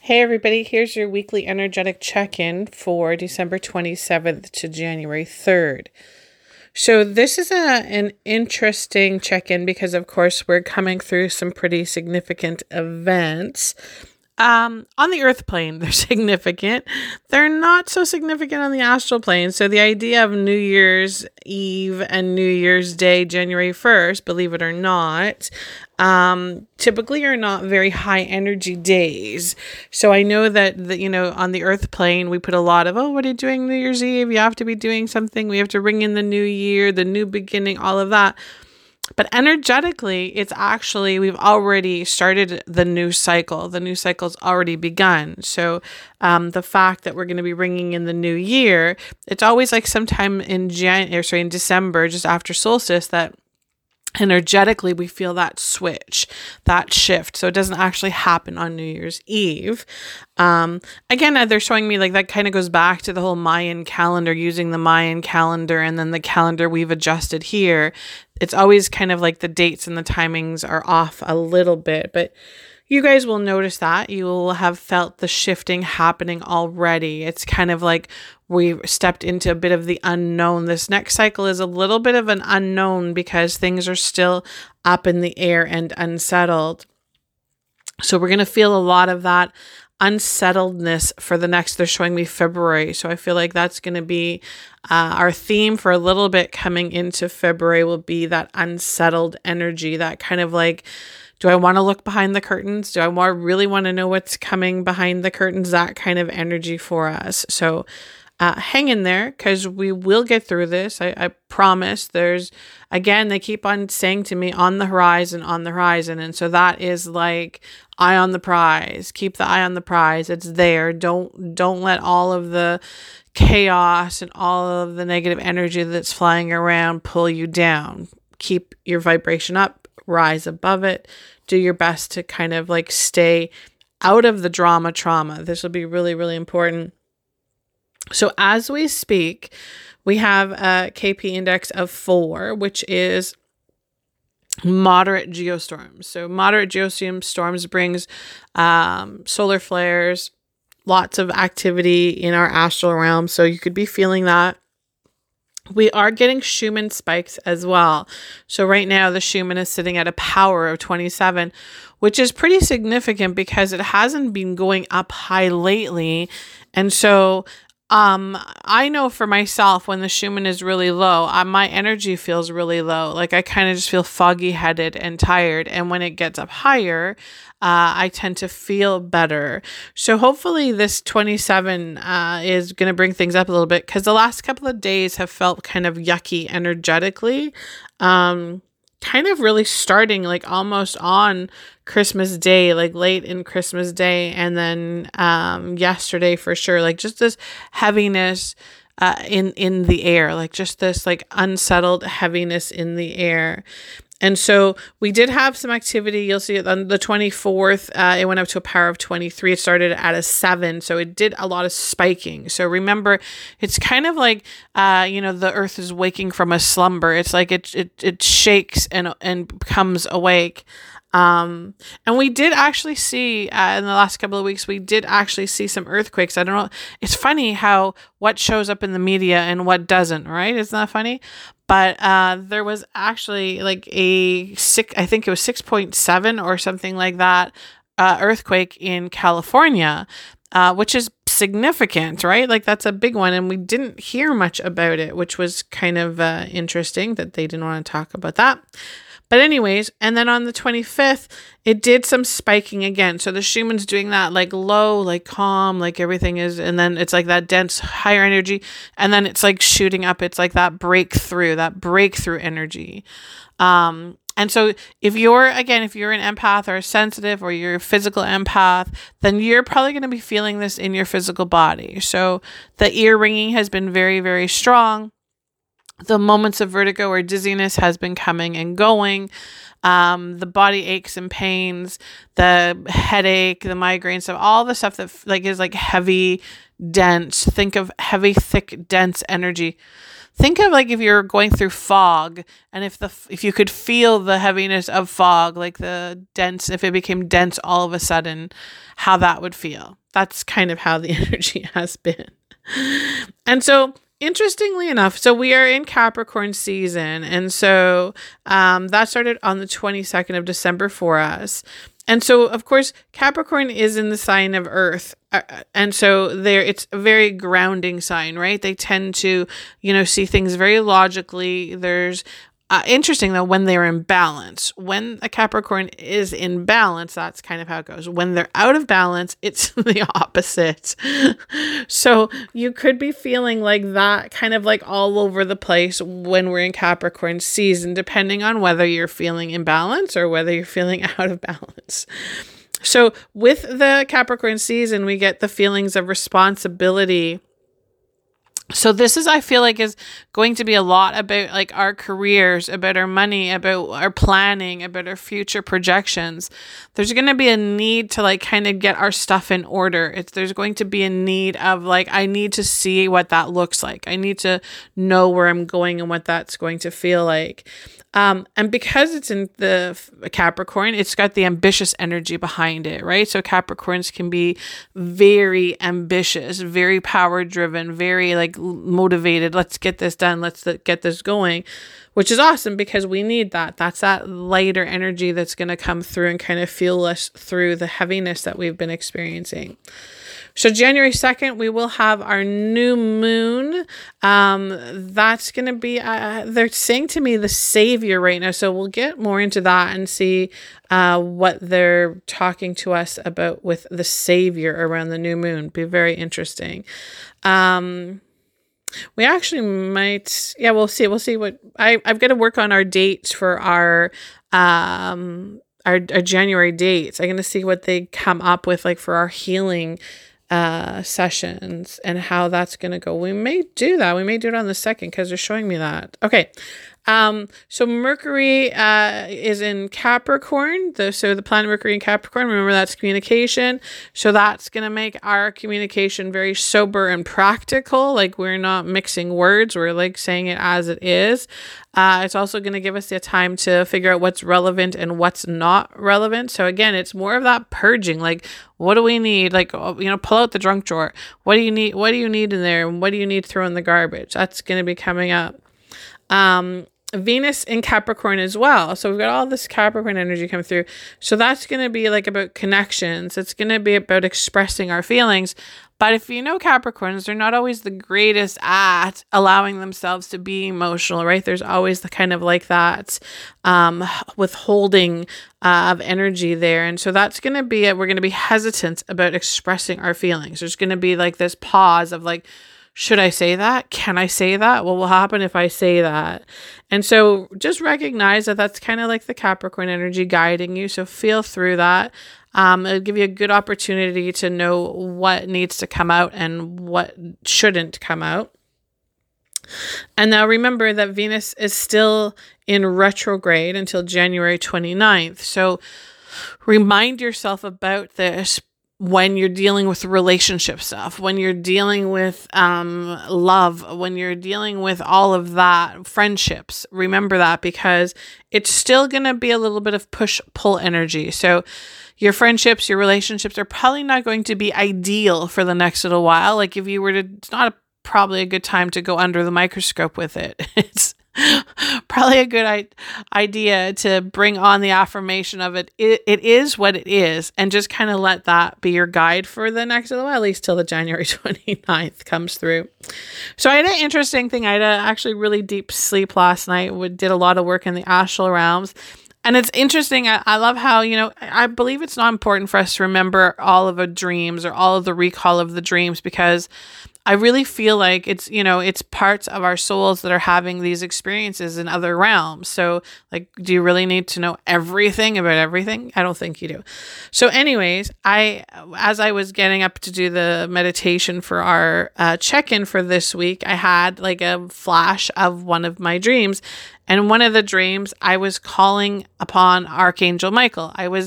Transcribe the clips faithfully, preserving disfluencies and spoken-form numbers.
Hey everybody, here's your weekly energetic check-in for December twenty-seventh to January third. So this is a an interesting check-in because of course we're coming through some pretty significant events. Um, on the earth plane, they're significant. They're not so significant on the astral plane. So the idea of New Year's Eve and New Year's Day, January first, believe it or not, um, typically are not very high energy days. So I know that, the, you know, on the earth plane, we put a lot of, oh, what are you doing New Year's Eve? You have to be doing something. We have to ring in the new year, the new beginning, all of that. But energetically, it's actually, we've already started the new cycle. The new cycle's already begun. So um, the fact that we're going to be ringing in the new year, it's always like sometime in Jan, or sorry, in December, just after solstice, that energetically we feel that switch, that shift. So it doesn't actually happen on New Year's Eve. Um, again, they're showing me like that kind of goes back to the whole Mayan calendar, using the Mayan calendar and then the calendar we've adjusted here. It's always kind of like the dates and the timings are off a little bit, but you guys will notice that. You will have felt the shifting happening already. It's kind of like we stepped into a bit of the unknown. This next cycle is a little bit of an unknown because things are still up in the air and unsettled. So we're going to feel a lot of that unsettledness for the next, they're showing me February. So I feel like that's going to be uh, our theme for a little bit coming into February will be that unsettled energy, that kind of like, do I want to look behind the curtains? Do I more really want to know what's coming behind the curtains? That kind of energy for us. So uh, hang in there because we will get through this. I, I promise. There's, again, they keep on saying to me, on the horizon, on the horizon. And so that is like eye on the prize. Keep the eye on the prize. It's there. Don't, don't let all of the chaos and all of the negative energy that's flying around pull you down. Keep your vibration up, rise above it. Do your best to kind of like stay out of the drama trauma. This will be really, really important. So as we speak, we have a K P index of four, which is moderate geostorms. So moderate geostorms brings um, solar flares, lots of activity in our astral realm. So you could be feeling that. We are getting Schumann spikes as well. So right now the Schumann is sitting at a power of twenty-seven, which is pretty significant because it hasn't been going up high lately. And so um, I know for myself, when the Schumann is really low, uh, my energy feels really low. Like I kind of just feel foggy headed and tired. And when it gets up higher, Uh, I tend to feel better. So hopefully this twenty-seven uh, is going to bring things up a little bit because the last couple of days have felt kind of yucky energetically. Um, kind of really starting like almost on Christmas Day, like late in Christmas Day. And then um, yesterday for sure, like just this heaviness uh, in, in the air, like just this like unsettled heaviness in the air. And so we did have some activity. You'll see it on the twenty-fourth. Uh, it went up to a power of twenty-three. It started at a seven. So it did a lot of spiking. So remember, it's kind of like, uh, you know, the earth is waking from a slumber. It's like it it, it shakes and, and becomes awake. Um, and we did actually see, uh, in the last couple of weeks, we did actually see some earthquakes. I don't know. It's funny how what shows up in the media and what doesn't, right? Isn't that funny? But, uh, there was actually like a six, I think it was six point seven or something like that, uh, earthquake in California, uh, which is significant, right? Like that's a big one. And we didn't hear much about it, which was kind of, uh, interesting that they didn't want to talk about that. But anyways, and then on the twenty-fifth, it did some spiking again. So the Schumann's doing that like low, like calm, like everything is. And then it's like that dense, higher energy. And then it's like shooting up. It's like that breakthrough, that breakthrough energy. Um, and so if you're, again, if you're an empath or a sensitive or you're a physical empath, then you're probably going to be feeling this in your physical body. So the ear ringing has been very, very strong. The moments of vertigo or dizziness has been coming and going. Um, the body aches and pains, the headache, the migraine stuff, all the stuff that like is like heavy dense. Think of heavy, thick, dense energy. Think of like if you're going through fog, and if the if you could feel the heaviness of fog, like the dense, if it became dense all of a sudden, how that would feel. That's kind of how the energy has been. And so, interestingly enough, so we are in Capricorn season, and so um, that started on the twenty-second of December for us. And so, of course, Capricorn is in the sign of Earth. Uh, and so there, it's a very grounding sign, right? They tend to, you know, see things very logically. There's uh, interesting though, when they're in balance, when a Capricorn is in balance, that's kind of how it goes. When they're out of balance, it's the opposite. So you could be feeling like that, kind of like all over the place when we're in Capricorn season, depending on whether you're feeling in balance or whether you're feeling out of balance. So with the Capricorn season, we get the feelings of responsibility. So this is, I feel like, is going to be a lot about like our careers, about our money, about our planning, about our future projections. There's going to be a need to like kind of get our stuff in order. It's, there's going to be a need of like, I need to see what that looks like. I need to know where I'm going and what that's going to feel like. Um, and because it's in the Capricorn, it's got the ambitious energy behind it, right? So Capricorns can be very ambitious, very power driven, very like motivated. Let's get this done. Let's get this going, which is awesome because we need that. That's that lighter energy that's going to come through and kind of fuel us through the heaviness that we've been experiencing. So January second, we will have our new moon. Um, that's going to be, uh, they're saying to me, the savior right now. So we'll get more into that and see uh, what they're talking to us about with the savior around the new moon. Be very interesting. Um, we actually might, yeah, we'll see. We'll see what, I, I've got to work on our dates for our, um, our, our January dates. I'm going to see what they come up with, like for our healing uh sessions and how that's going to go. We may do that. We may do it on the second because they're showing me that. Okay. Um, so Mercury uh, is in Capricorn. The, so the planet Mercury in Capricorn, remember that's communication. So that's going to make our communication very sober and practical. Like we're not mixing words. We're like saying it as it is. Uh, it's also going to give us the time to figure out what's relevant and what's not relevant. So again, it's more of that purging. Like, what do we need? Like, you know, pull out the junk drawer. What do you need? What do you need in there? And what do you need to throw in the garbage? That's going to be coming up. Um, Venus in Capricorn as well. So we've got all this Capricorn energy coming through. So that's going to be like about connections. It's going to be about expressing our feelings. But if you know Capricorns, they're not always the greatest at allowing themselves to be emotional, right? There's always the kind of like that um, withholding uh, of energy there. And so that's going to be it. We're going to be hesitant about expressing our feelings. There's going to be like this pause of like, should I say that? Can I say that? What will happen if I say that? And so just recognize that that's kind of like the Capricorn energy guiding you. So feel through that. Um, it'll give you a good opportunity to know what needs to come out and what shouldn't come out. And now remember that Venus is still in retrograde until January twenty-ninth. So remind yourself about this when you're dealing with relationship stuff, when you're dealing with um, love, when you're dealing with all of that, friendships, remember that because it's still going to be a little bit of push-pull energy. So your friendships, your relationships are probably not going to be ideal for the next little while. Like if you were to, it's not a, probably a good time to go under the microscope with it. It's probably a good I- idea to bring on the affirmation of it. It, it is what it is. And just kind of let that be your guide for the next little while, at least till the January twenty-ninth comes through. So I had an interesting thing. I had a actually really deep sleep last night. We did a lot of work in the astral realms. And it's interesting. I, I love how, you know, I believe it's not important for us to remember all of our dreams or all of the recall of the dreams because I really feel like it's, you know, it's parts of our souls that are having these experiences in other realms. So like, do you really need to know everything about everything? I don't think you do. So anyways, I, as I was getting up to do the meditation for our uh, check-in for this week, I had like a flash of one of my dreams. And one of the dreams, I was calling upon Archangel Michael. I was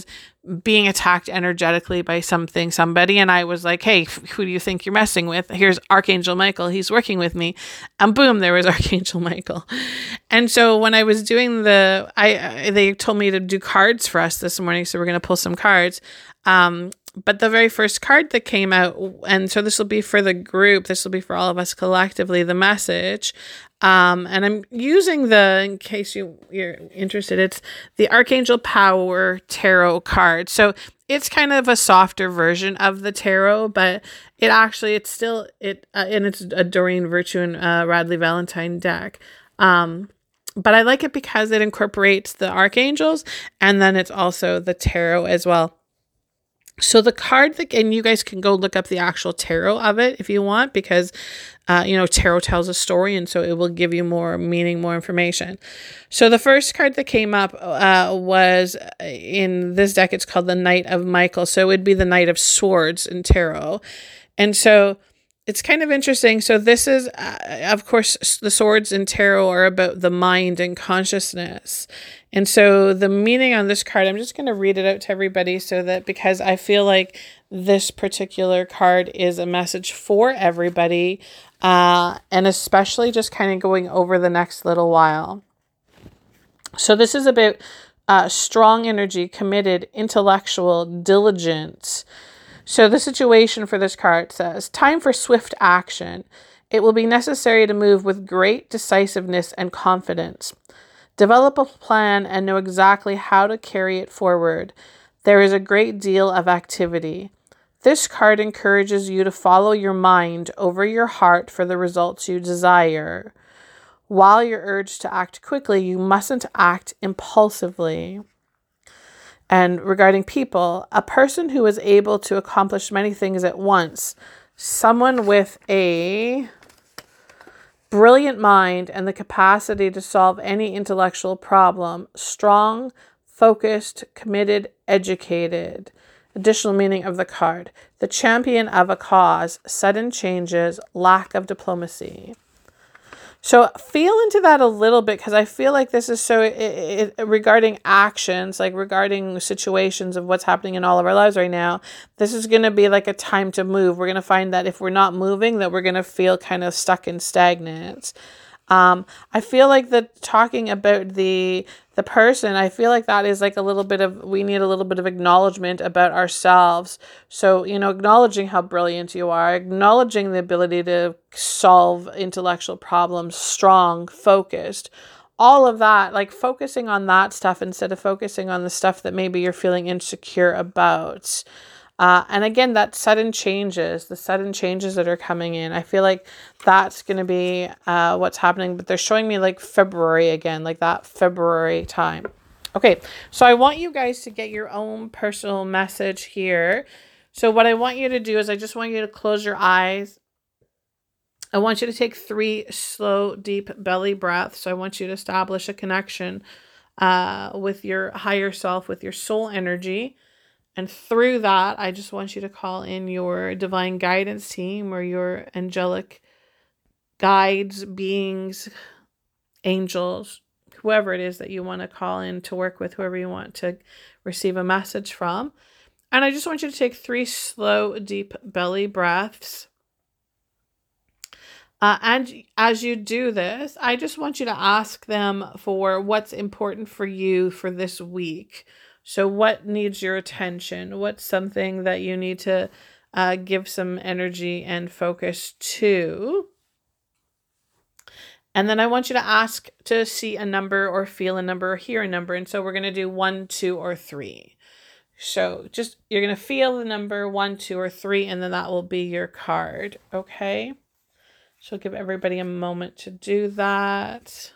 being attacked energetically by something, somebody. And I was like, hey, who do you think you're messing with? Here's Archangel Michael. He's working with me. And boom, there was Archangel Michael. And so when I was doing the, I, they told me to do cards for us this morning. So we're going to pull some cards. Um, but the very first card that came out, and so this will be for the group, this will be for all of us collectively, the message. Um, and I'm using the, in case you, you're interested, it's the Archangel Power Tarot card. So it's kind of a softer version of the tarot, but it actually, it's still, it, uh, and it's a Doreen Virtue and uh, Radley Valentine deck. Um, but I like it because it incorporates the archangels, and then it's also the tarot as well. So the card that, and you guys can go look up the actual tarot of it if you want, because, uh, you know, tarot tells a story, and so it will give you more meaning, more information. So the first card that came up uh, was in this deck, it's called the Knight of Michael. So it would be the Knight of Swords in tarot. And so it's kind of interesting. So this is, uh, of course, the swords in tarot are about the mind and consciousness. And so the meaning on this card, I'm just going to read it out to everybody so that, because I feel like this particular card is a message for everybody, uh, and especially just kind of going over the next little while. So this is about uh, strong energy, committed, intellectual, diligent. So the situation for this card says, time for swift action. It will be necessary to move with great decisiveness and confidence. Develop a plan and know exactly how to carry it forward. There is a great deal of activity. This card encourages you to follow your mind over your heart for the results you desire. While you're urged to act quickly, you mustn't act impulsively. And regarding people, a person who is able to accomplish many things at once, someone with a brilliant mind and the capacity to solve any intellectual problem, strong, focused, committed, educated. Additional meaning of the card, the champion of a cause, sudden changes, lack of diplomacy. So feel into that a little bit, because I feel like this is so it, it, regarding actions, like regarding situations of what's happening in all of our lives right now. This is going to be like a time to move. We're going to find that if we're not moving, that we're going to feel kind of stuck and stagnant. Um, I feel like the talking about the the person, I feel like that is like a little bit of, we need a little bit of acknowledgement about ourselves. So, you know, acknowledging how brilliant you are, acknowledging the ability to solve intellectual problems, strong, focused, all of that, like focusing on that stuff instead of focusing on the stuff that maybe you're feeling insecure about. Uh, and again, that sudden changes, the sudden changes that are coming in, I feel like that's going to be uh, what's happening. But they're showing me like February again, like that February time. Okay, so I want you guys to get your own personal message here. So what I want you to do is I just want you to close your eyes. I want you to take three slow, deep belly breaths. So I want you to establish a connection uh, with your higher self, with your soul energy. And through that, I just want you to call in your divine guidance team or your angelic guides, beings, angels, whoever it is that you want to call in to work with, whoever you want to receive a message from. And I just want you to take three slow, deep belly breaths. Uh, and as you do this, I just want you to ask them for what's important for you for this week. So what needs your attention? What's something that you need to uh, give some energy and focus to? And then I want you to ask to see a number or feel a number or hear a number. And so we're going to do one, two, or three. So just, you're going to feel the number one, two, or three, and then that will be your card. Okay. So give everybody a moment to do that.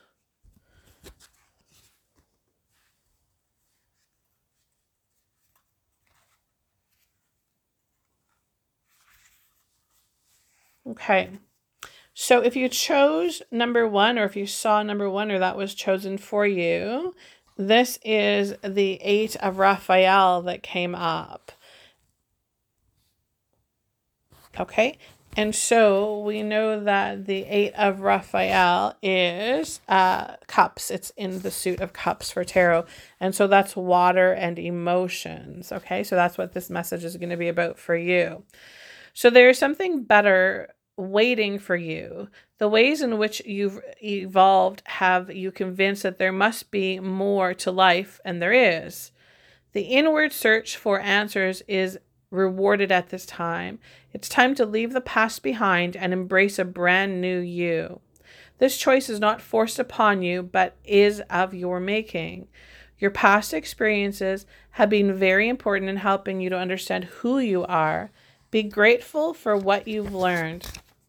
Okay, so if you chose number one, or if you saw number one, or that was chosen for you, this is the Eight of Raphael that came up. Okay, And so we know that the Eight of Raphael is uh, cups. It's in the suit of cups for tarot. And so that's water and emotions. Okay, so that's what this message is going to be about for you. So there's something better waiting for you. The ways in which you've evolved have you convinced that there must be more to life, and there is. The inward search for answers is rewarded at this time. It's time to leave the past behind and embrace a brand new you. This choice is not forced upon you, but is of your making. Your past experiences have been very important in helping you to understand who you are. Be grateful for what you've learned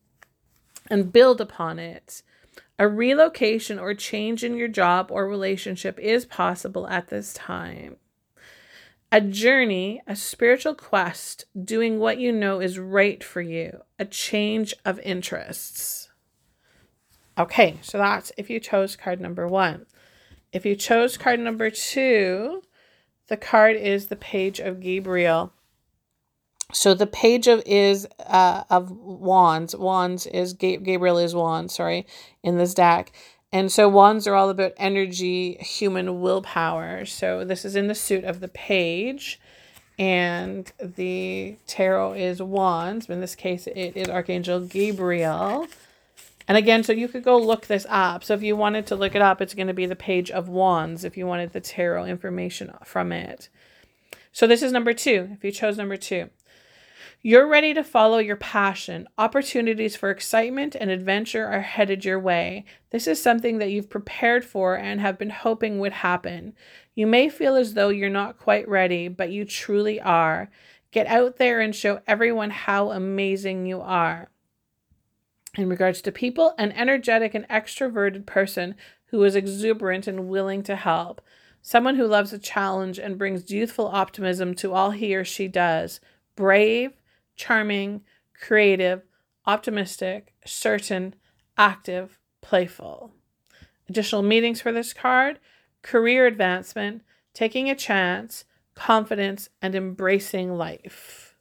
and build upon it. A relocation or change in your job or relationship is possible at this time. A journey, a spiritual quest, doing what you know is right for you, a change of interests. Okay, so that's if you chose card number one. If you chose card number two, the card is the Page of Gabriel. So the Page of is uh, of Wands. Wands is Gabriel is Wands. Sorry, in this deck, and so Wands are all about energy, human willpower. So this is in the suit of the Page, and the tarot is Wands. In this case, it is Archangel Gabriel. And again, so you could go look this up. So if you wanted to look it up, it's going to be the Page of Wands if you wanted the tarot information from it. So this is number two. If you chose number two. You're ready to follow your passion. Opportunities for excitement and adventure are headed your way. This is something that you've prepared for and have been hoping would happen. You may feel as though you're not quite ready, but you truly are. Get out there and show everyone how amazing you are. In regards to people, an energetic and extroverted person who is exuberant and willing to help. Someone who loves a challenge and brings youthful optimism to all he or she does. Brave, charming, creative, optimistic, certain, active, playful. Additional meanings for this card: career advancement, taking a chance, confidence, and embracing life.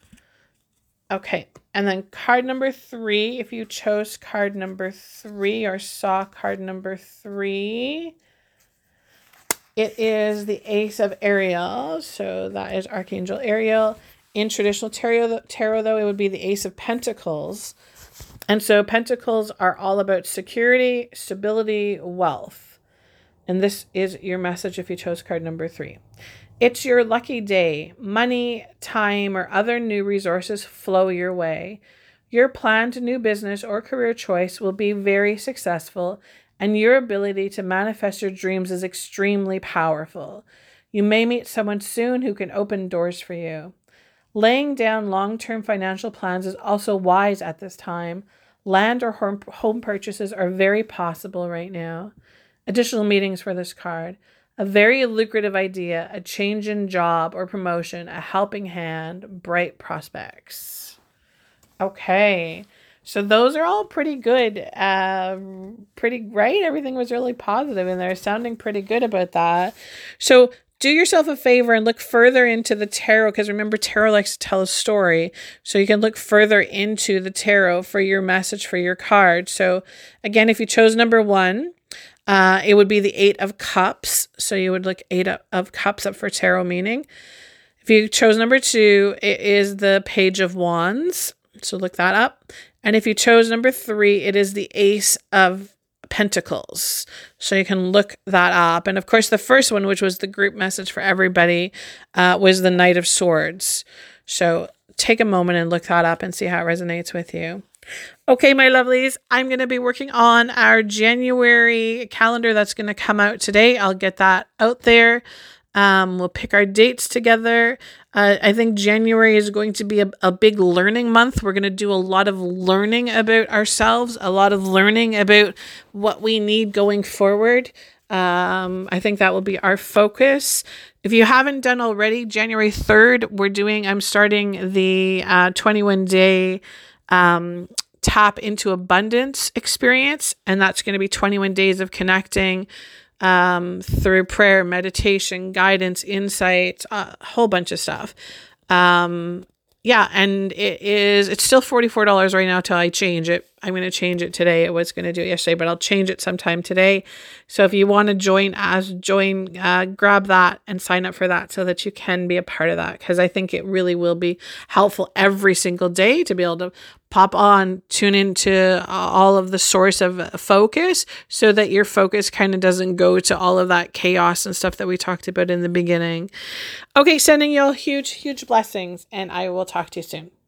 Okay, and then card number three, if you chose card number three or saw card number three, it is the Ace of Ariel. So that is Archangel Ariel. In traditional tarot, tarot, though, it would be the Ace of Pentacles. And so Pentacles are all about security, stability, wealth. And this is your message if you chose card number three. It's your lucky day. Money, time, or other new resources flow your way. Your planned new business or career choice will be very successful, and your ability to manifest your dreams is extremely powerful. You may meet someone soon who can open doors for you. Laying down long-term financial plans is also wise at this time. Land or home purchases are very possible right now. Additional meanings for this card: a very lucrative idea, a change in job or promotion, a helping hand, bright prospects. Okay, so those are all pretty good. Uh, pretty right. Everything was really positive and they're sounding pretty good about that. So do yourself a favor and look further into the tarot, because remember, tarot likes to tell a story. So you can look further into the tarot for your message for your card. So again, if you chose number one, uh, it would be the Eight of Cups. So you would look Eight of Cups up for tarot meaning. If you chose number two, it is the Page of Wands. So look that up. And if you chose number three, it is the Ace of Pentacles. So you can look that up. And of course, the first one, which was the group message for everybody, uh, was the Knight of Swords. So take a moment and look that up and see how it resonates with you. Okay, my lovelies, I'm going to be working on our January calendar that's going to come out today. I'll get that out there. Um, we'll pick our dates together. Uh, I think January is going to be a, a big learning month. We're going to do a lot of learning about ourselves, a lot of learning about what we need going forward. Um, I think that will be our focus. If you haven't done already, January third, we're doing, I'm starting the uh, twenty-one day um, Tap into Abundance experience. And that's going to be twenty-one days of connecting Um, through prayer, meditation, guidance, insights, a whole bunch of stuff. Um, yeah, and it is, it's still forty-four dollars right now till I change it. I'm going to change it today. I was going to do it yesterday, but I'll change it sometime today. So if you want to join as join, uh, grab that and sign up for that so that you can be a part of that. Cause I think it really will be helpful every single day to be able to pop on, tune into all of the source of focus so that your focus kind of doesn't go to all of that chaos and stuff that we talked about in the beginning. Okay. Sending you all huge, huge blessings, and I will talk to you soon.